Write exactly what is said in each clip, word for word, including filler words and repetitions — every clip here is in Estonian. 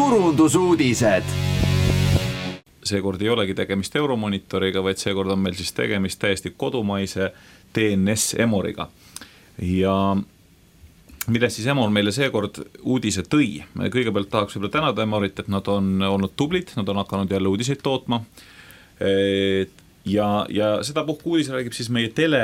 turundusuudised. Seekord ei olegi tegemist Euromonitoriga, vaid seekord on meil siis tegemist täiesti kodumaise T N S Emoriga. Ja millest siis Emor meile seekord uudise tõi. Kõigepealt tahaks võib-olla tänada Emorit, et nad on olnud tublid, nad on hakanud jälle uudiseid tootma. Ja, ja seda puhku uudis räägib siis meie tele,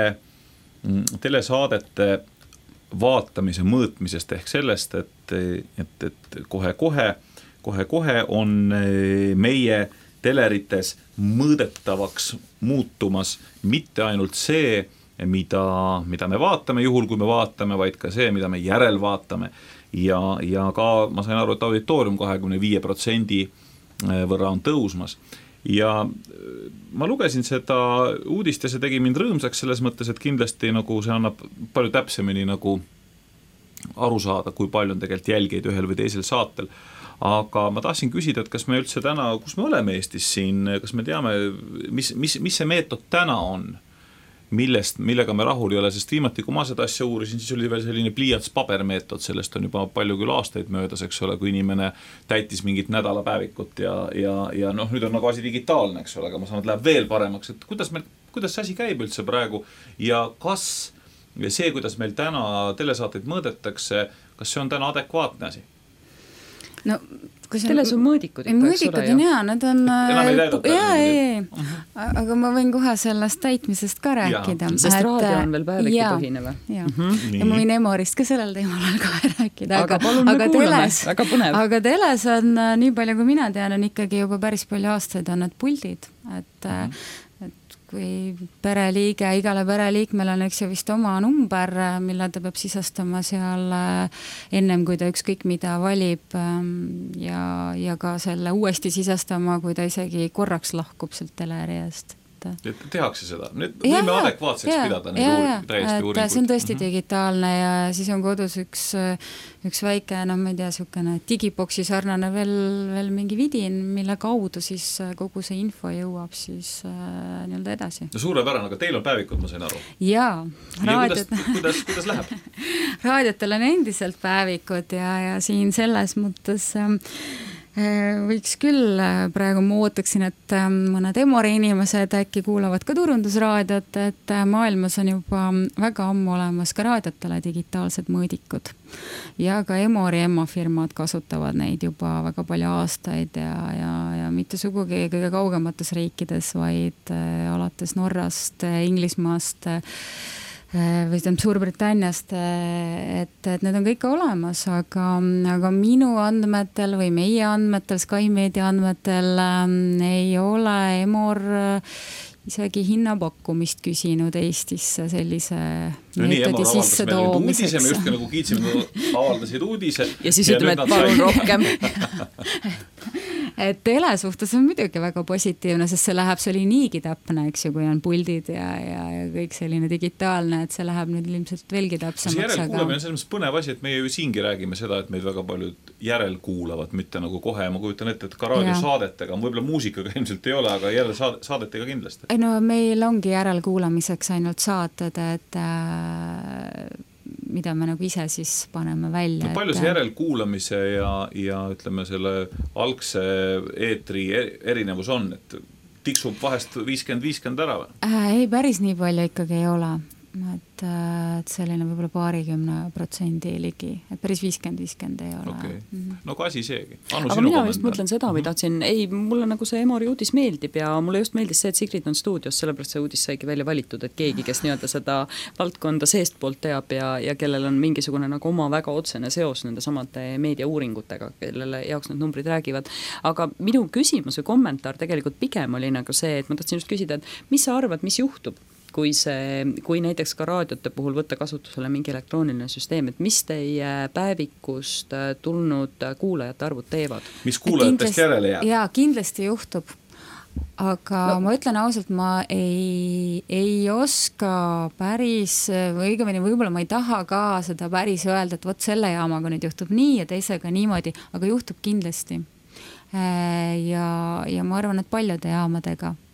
telesaadete vaatamise mõõtmisest ehk sellest, et, et, et kohe-kohe, kohe-kohe on meie telerites mõõdetavaks muutumas mitte ainult see, mida, mida me vaatame juhul, kui me vaatame, vaid ka see, mida me järel vaatame. Ja, ja ka ma sain aru, et auditoorium kahekümne viie protsendi võrra on tõusmas. Ja ma lugesin seda uudist ja see tegi mind rõõmsaks selles mõttes, et kindlasti nagu see annab palju täpsemini nagu aru saada, kui palju on tegelikult jälgijaid ühel või teisel saatel. Aga ma tahtsin küsida, et kas me üldse täna, kus me oleme Eestis siin, kas me teame, mis, mis, mis see meetod täna on, millest, millega me rahul ei ole, sest viimati, kui ma seda asja uurisin, siis oli veel selline pliiats pabermeetod, sellest on juba palju küll aastaid möödas, eks ole, kui inimene täitis mingit nädalapäevikut ja, ja, ja noh, nüüd on nagu asi digitaalne, eks ole, aga ma saan, et läheb veel paremaks, et kuidas, meil, kuidas see asi käib üldse praegu ja kas see, kuidas meil täna telesaateid mõõdetakse, kas see on täna adekvaatne asi? No, kui see teles on mõõdikud ikka, mõõdikud on jaa, need on enam ei täidata. Jaa, ei, uh-huh. Aga ma võin kohe sellest täitmisest ka rääkida. Ja, sest et, raadio on veel päeviki põhine või? Jaa, uh-huh. Ja ma võin Emorist ka sellel teemal ka rääkida. Aga, aga palun aga me kuulame, teles, väga põnev. Aga teles on, nii palju kui mina tean, on ikkagi juba päris palju aastaid on need puldid, et uh-huh. kui pereliige, igale pereliikmel on eks ju vist oma number, mille ta peab sisestama seal ennem, kui ta ükskõik mida valib ja, ja ka selle uuesti sisestama, kui ta isegi korraks lahkub sealt teleri eest. Et tehakse seda, nüüd võime adekvaatseks ja, pidada neid ja, uuri, täiesti uuringuid. See on tõesti mm-hmm. digitaalne ja siis on kodus üks, üks väike, no ma ei tea, niisugune digiboksi sarnane veel, veel mingi vidin, mille kaudu siis kogu see info jõuab siis äh, nii-öelda edasi. No suurepärane, aga teil on päevikud, ma sain aru. Jaa. Raadiot... Ja kuidas, kuidas, kuidas läheb? Raadiotel on endiselt päevikud ja, ja siin selles mõttes... Äh, võiks küll, praegu ma ootaksin, et mõned Emori inimesed äkki kuulavad ka turundusraadiot, et maailmas on juba väga ammu olemas ka raadiotele digitaalsed mõõdikud. Ja ka Emori emmafirmad kasutavad neid juba väga palju aastaid ja, ja, ja mitte sugugi kõige kaugemates riikides, vaid alates Norrast, Inglismaast, või tähendab Suurbritanniast, et, et need on kõik olemas, aga, aga minu andmetel või meie andmetel, Sky Media andmetel ähm, ei ole Emor isegi hinnapakkumist küsinud Eestisse sellise no meetodi nii, sisse toomiseks. Me just nagu kiitsime, avaldasid uudise. Ja siis ja ütleme, et palun rohkem. Et tele suhtes on muidugi väga positiivne, sest see läheb, see oli niigi täpne, eks ju, kui on puldid ja, ja, ja kõik selline digitaalne, et see läheb nüüd ilmselt veelgi täpsemaks. See järelkuulamine on selles mõttes põnev asi, et meie ju siingi räägime seda, et meid väga paljud järelkuulavad, mitte nagu kohe, ma kujutan ette, et ka raadiosaadetega, võib-olla muusikaga ilmselt ei ole, aga jälle saadetega kindlasti. No meil ongi järelkuulamiseks ainult saated, et äh, mida me nagu ise siis paneme välja. No, palju see järelkuulamise ja, ja ütleme selle algse eetri erinevus on, et tiksub vahest viiskümmend viiskümmend ära või? Äh, ei, päris nii palju ikkagi ei ole. Et, et selline võib-olla paarikümne protsendi ligi, et päris viiskümmend viiskümmend ei ole. Okay. Mm-hmm. No ka asi seegi. Anu, aga mina just mõtlen seda, või tahtsin, ei, mulle nagu see Emori uudis meeldib ja mulle just meeldis see, et Sigrid on stuudios, sellepärast see uudis saigi välja valitud, et keegi, kes nii-öelda seda valdkonda seest poolt teab ja, ja kellel on mingisugune nagu oma väga otsene seos nende samade meediauuringutega, kellele jaoks need numbrid räägivad. Aga minu küsimus või kommentaar tegelikult pigem oli nagu see, et ma tahtsin just küsida, et mis sa arvad, mis juhtub? Kui, see, kui näiteks ka raadiote puhul võtta kasutusele mingi elektrooniline süsteem, et mis teie päevikust tulnud kuulajate arvud teevad? Mis kuulajatest järele jääb? Jaa, kindlasti juhtub. Aga no. Ma ütlen ausalt, ma ei, ei oska päris, või õigemini võib-olla ma ei taha ka seda päris öelda, et võt selle jaamaga nüüd juhtub nii ja teisega niimoodi, aga juhtub kindlasti. Ja, ja ma arvan, et paljude jaamadega.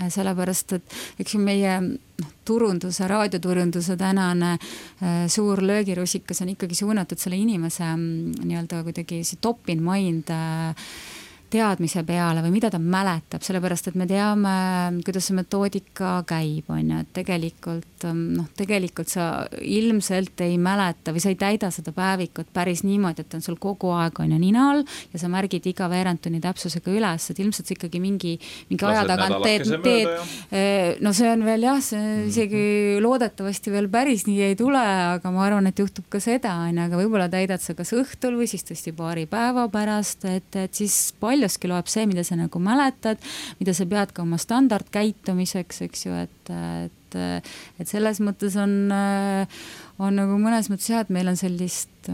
sellepärast, et eks ju meie noh, turunduse, raadioturunduse tänane äh, suur löögirusikas on ikkagi suunatud selle inimese nii-öelda kuidagi see top in mind äh, teadmise peale või mida ta mäletab, sellepärast et me teame, kuidas see metoodika käib, on ju, et tegelikult, noh, tegelikult sa ilmselt ei mäleta või sa ei täida seda päevikut päris niimoodi, et on sul kogu aeg on ju nina all ja sa märgid iga veerandtunni täpsusega üles, et ilmselt sa ikkagi mingi, mingi aja tagant teed, teed, no see on veel jah, see isegi loodetavasti veel päris nii ei tule, aga ma arvan, et juhtub ka seda, on ju, aga võib-olla täidad sa kas õhtul või siis tõesti paari päeva pärast, et, et siis paljuski loeb see, mida sa nagu mäletad, mida sa pead ka oma standardkäitumiseks, eks ju, et, et, et selles mõttes on, on nagu mõnes mõttes jah, et meil on sellist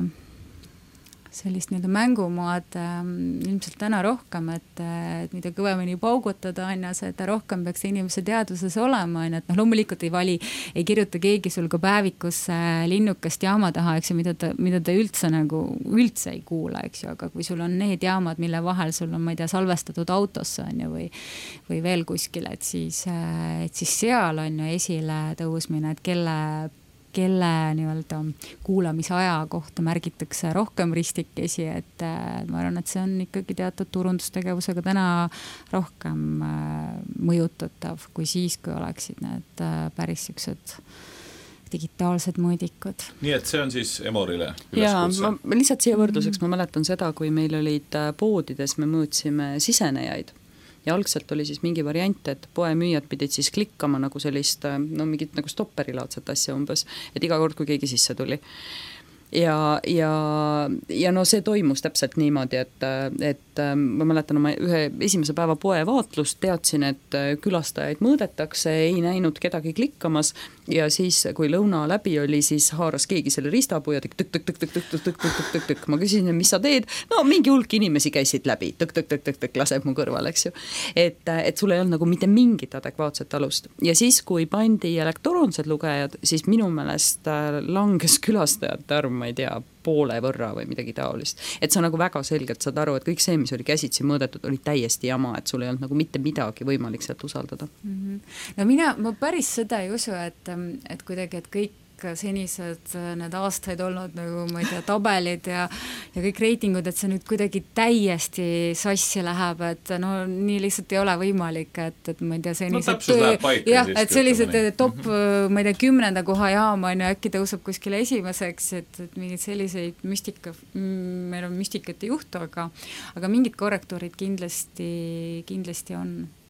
sellist nii-öelda mängumaad ähm, ilmselt täna rohkem, et, et mida kõvemini paugutada on ja seda rohkem peaks inimese teadvuses olema, on, et noh, loomulikult ei vali, ei kirjuta keegi sul ka päevikusse linnukest jaama taha, eks ju, mida ta, mida ta üldse nagu üldse ei kuula, eks ju, aga kui sul on need jaamad, mille vahel sul on, ma ei tea, salvestatud autosse on ju, või, või veel kuskil, et siis, et siis seal on ju esile tõusmine, et kelle kelle nii-öelda kuulamisaja kohta märgitakse rohkem ristikesi, et ma arvan, et see on ikkagi teatud turundustegevusega täna rohkem mõjutatav kui siis, kui oleksid need päris siuksed digitaalsed mõõdikud. Nii et see on siis Emorile üleskutse? Jaa, ma lihtsalt siia võrdluseks, ma mäletan seda, kui meil olid poodides, me mõõtsime sisenejaid. Ja algselt oli siis mingi variant, et poemüüjad pidid siis klikkama nagu sellist, no mingit nagu stopperilaadset asja umbes, et iga kord, kui keegi sisse tuli. Ja, ja, ja no see toimus täpselt niimoodi, et, et ma mäletan oma ühe esimese päeva poe vaatlust, teadsin, et külastajaid mõõdetakse, ei näinud kedagi klikkamas ja siis, kui lõuna läbi oli, siis haaras keegi selle ristapuu ja tõk-tõk-tõk-tõk-tõk-tõk-tõk-tõk-tõk. Ma küsisin, mis sa teed? No mingi hulk inimesi käisid läbi, tõk-tõk-tõk-tõk-tõk, laseb mu kõrval, eks ju. Et, et sul ei olnud nagu mitte mingit adekvaatset alust. Ja siis, kui pandi elektroonsed lugejad, siis minu meelest langes külastajate arv, ma ei tea, poole võrra või midagi taolist. Et sa nagu väga selgelt saad aru, et kõik see, mis oli käsitsi mõõdetud, oli täiesti jama, et sul ei olnud nagu mitte midagi võimalik sealt usaldada. Mm-hmm. No mina, ma päris seda ei usu, et, et kuidagi, et kõik senised need aastaid olnud nagu, ma ei tea, tabelid ja, ja kõik reitingud, et see nüüd kuidagi täiesti sassi läheb, et no nii lihtsalt ei ole võimalik, et, et ma ei tea, senised no, jah, et sellised top, ma ei tea, kümnenda koha jaama on ja äkki tõuseb kuskile esimeseks, et, et mingid selliseid müstika, meil on müstikat ei juhtu, aga, aga mingid korrektuurid kindlasti, kindlasti on.